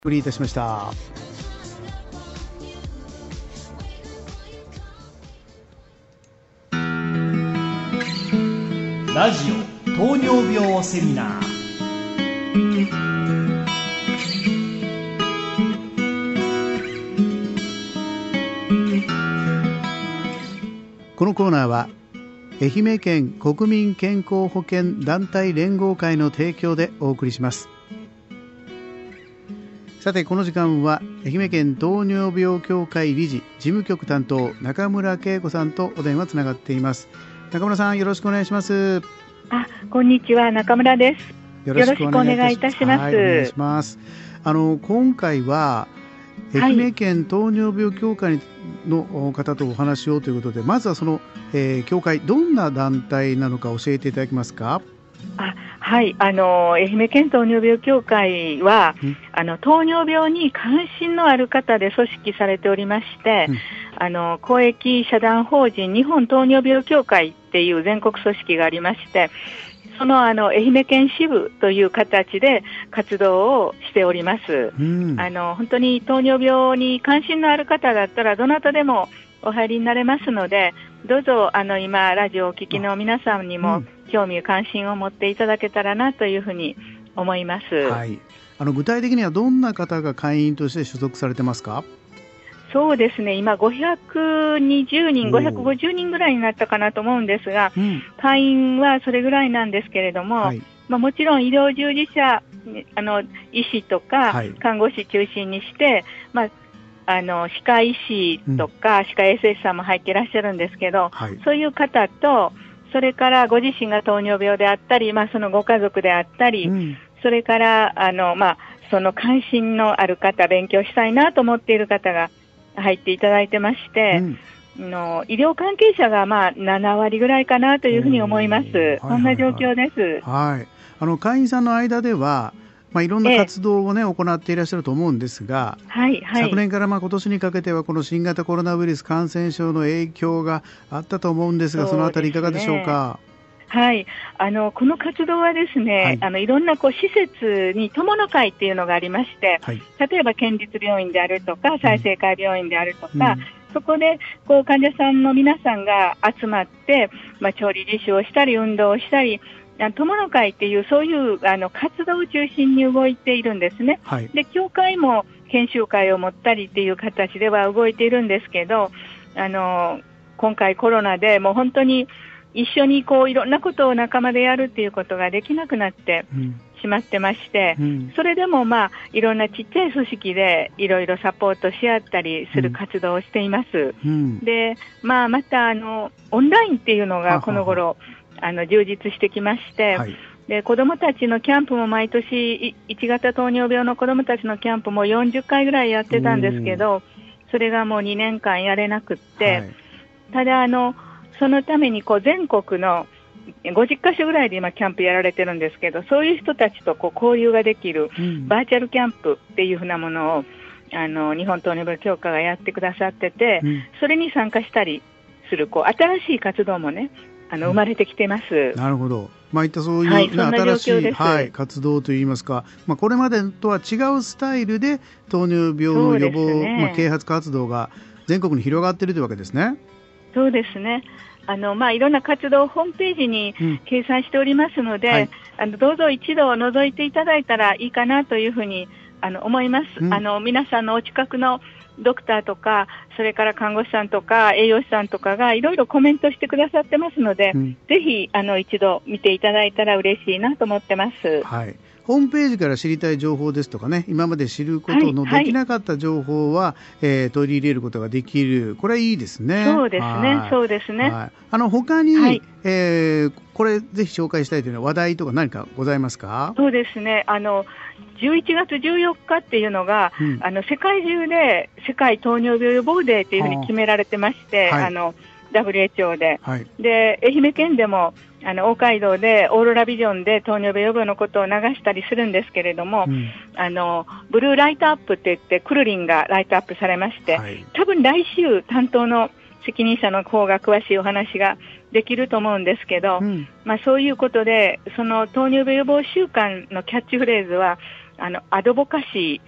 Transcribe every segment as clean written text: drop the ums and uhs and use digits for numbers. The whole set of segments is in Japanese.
お送りいたしました。 ラジオ糖尿病セミナー。 このコーナーは愛媛県国民健康保険団体連合会の提供でお送りします。さて、この時間は愛媛県糖尿病協会理事事務局担当中村恵子さんとお電話つながっています。中村さん、よろしくお願いします。 こんにちは、中村です。よろしくお願いいたします。 はい、お願いします。今回は愛媛県糖尿病協会の方とお話しようということで、まずはその、協会どんな団体なのか教えていただけますか？ はい、愛媛県糖尿病協会は、糖尿病に関心のある方で組織されておりまして、公益社団法人日本糖尿病協会っていう全国組織がありまして、その愛媛県支部という形で活動をしております。本当に糖尿病に関心のある方だったらどなたでもお入りになれますので、どうぞ今ラジオをお聞きの皆さんにも興味関心を持っていただけたらなというふうに思います。 はい、具体的にはどんな方が会員として所属されてますか？ そうですね、今520人、550人ぐらいになったかなと思うんですが、会員はそれぐらいなんですけれども、もちろん医療従事者、医師とか看護師中心にして、歯科医師とか歯科衛生士さんも入っていらっしゃるんですけど、そういう方と、それからご自身が糖尿病であったり、そのご家族であったり、それからその関心のある方、勉強したいなと思っている方が入っていただいてまして、医療関係者が7割ぐらいかなというふうに思います。そんな状況です。 会員さんの間ではいろんな活動を、行っていらっしゃると思うんですが、昨年から今年にかけてはこの新型コロナウイルス感染症の影響があったと思うんですが、そのあたりいかがでしょうか？ この活動はですね、いろんな施設に友の会っていうのがありまして、例えば県立病院であるとか済生会病院であるとか、そこで患者さんの皆さんが集まって、調理実習をしたり運動をしたり、友の会っていうそういう活動を中心に動いているんですね。で、協会も研修会を持ったりっていう形では動いているんですけど、今回コロナでもう本当に一緒にいろんなことを仲間でやるっていうことができなくなってしまってまして、それでもいろんなちっちゃい組織でいろいろサポートし合ったりする活動をしています。で、またオンラインっていうのがこの頃充実してきまして、で子どもたちのキャンプも毎年1型糖尿病の子どもたちのキャンプも40回ぐらいやってたんですけど、それがもう2年間やれなくって、ただそのために全国の50カ所ぐらいで今キャンプやられてるんですけど、そういう人たちと交流ができるバーチャルキャンプっていうふうなものを日本糖尿病協会がやってくださってて、それに参加したりする新しい活動もね生まれてきてます。 なるほど。いったそういう、新しい、活動といいますか、これまでとは違うスタイルで糖尿病の予防、啓発活動が全国に広がっているというわけですね。 そうですね。いろんな活動をホームページに掲載しておりますので、どうぞ一度覗いていただいたらいいかなというふうに思います。皆さんのお近くのドクターとか、それから看護師さんとか栄養士さんとかがいろいろコメントしてくださってますので、ぜひ一度見ていただいたら嬉しいなと思ってます。 ホームページから知りたい情報ですとかね、今まで知ることのできなかった情報は、取り入れることができる。これはいいですね。 そうですね。そうですね。 他に、これぜひ紹介したいというのは話題とか何かございますか？ そうですね。11月14日っていうのが、世界中で世界糖尿病予防デーっていうふうに決められてまして、WHO で、で愛媛県でも大街道でオーロラビジョンで糖尿病予防のことを流したりするんですけれども、ブルーライトアップって言ってクルリンがライトアップされまして、多分来週担当の責任者の方が詳しいお話ができると思うんですけど、そういうことでその糖尿病予防週間のキャッチフレーズはアドボカシー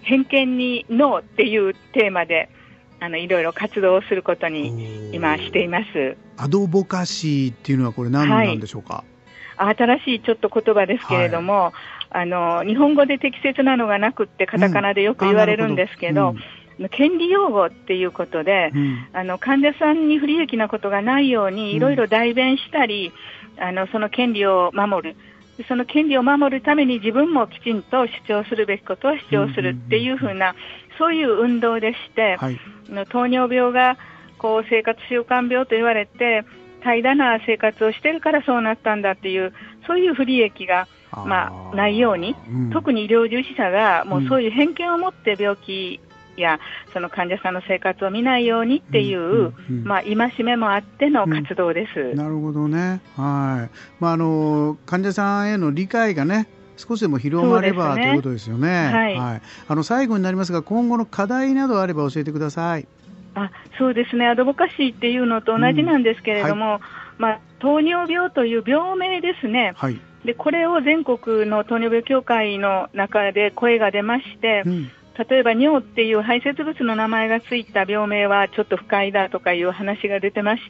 偏見にノーっていうテーマでいろいろ活動をすることに今しています。 アドボカシーっていうのはこれ何なんでしょうか？ 新しいちょっと言葉ですけれども、日本語で適切なのがなくってカタカナでよく言われるんですけど、権利擁護っていうことで、患者さんに不利益なことがないようにいろいろ代弁したり、その権利を守る。その権利を守るために自分もきちんと主張するべきことを主張するっていうふうな、そういう運動でして、糖尿病が生活習慣病と言われて怠惰な生活をしてるからそうなったんだっていう、そういう不利益がないように、特に医療従事者がもうそういう偏見を持って病気やその患者さんの生活を見ないようにっていう、戒めもあっての活動です。 なるほどね。はい。患者さんへの理解がね、少しでも広まればということですよね。最後になりますが、今後の課題などあれば教えてください。 そうですね。アドボカシーっていうのと同じなんですけれども、糖尿病という病名ですね。で、これを全国の糖尿病協会の中で声が出まして、例えば尿っていう排泄物の名前がついた病名はちょっと不快だとかいう話が出てまして、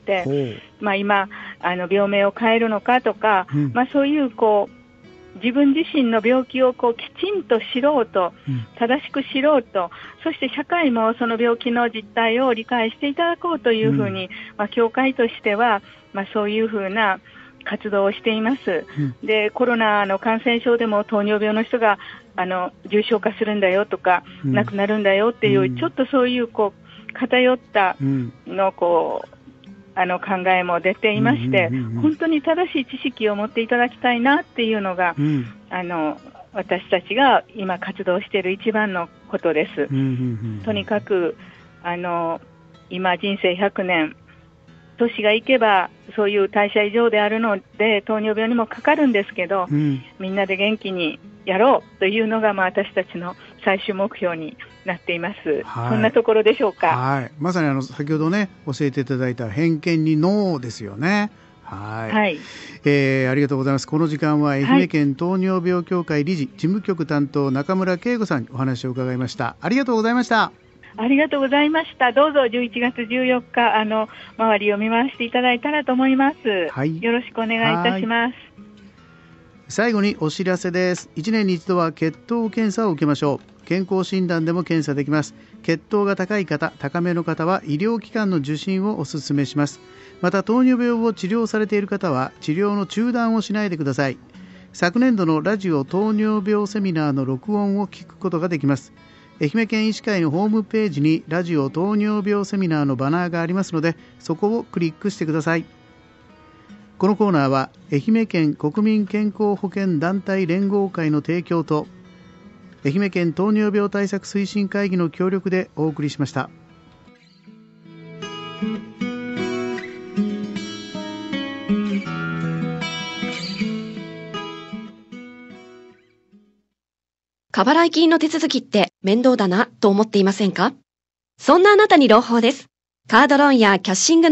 今病名を変えるのかとか、そういう自分自身の病気をきちんと知ろうと、正しく知ろうと、そして社会もその病気の実態を理解していただこうというふうに、協会としては、そういうふうな活動をしています。で、コロナの感染症でも糖尿病の人が重症化するんだよとか、亡くなるんだよっていう、ちょっとそういう偏ったの考えも出ていまして、本当に正しい知識を持っていただきたいなっていうのが、私たちが今活動している一番のことです。とにかく今人生100年、年がいけばそういう代謝異常であるので糖尿病にもかかるんですけど、みんなで元気にやろうというのが私たちの最終目標になっています。そんなところでしょうか。 まさに先ほどね教えていただいた偏見にノーですよね。ありがとうございます。この時間は愛媛県糖尿病協会理事、事務局担当中村恵子さんにお話を伺いました。ありがとうございました。 ありがとうございました。どうぞ11月14日周りを見回していただいたらと思います。よろしくお願いいたします。 最後にお知らせです。1年に一度は血糖検査を受けましょう。健康診断でも検査できます。血糖が高い方、高めの方は医療機関の受診をお勧めします。また糖尿病を治療されている方は治療の中断をしないでください。昨年度のラジオ糖尿病セミナーの録音を聞くことができます。愛媛県医師会のホームページにラジオ糖尿病セミナーのバナーがありますので、そこをクリックしてください。このコーナーは愛媛県国民健康保険団体連合会の提供と愛媛県糖尿病対策推進会議の協力でお送りしました。 過払い金の手続きって面倒だなと思っていませんか？そんなあなたに朗報です。カードローンやキャッシングの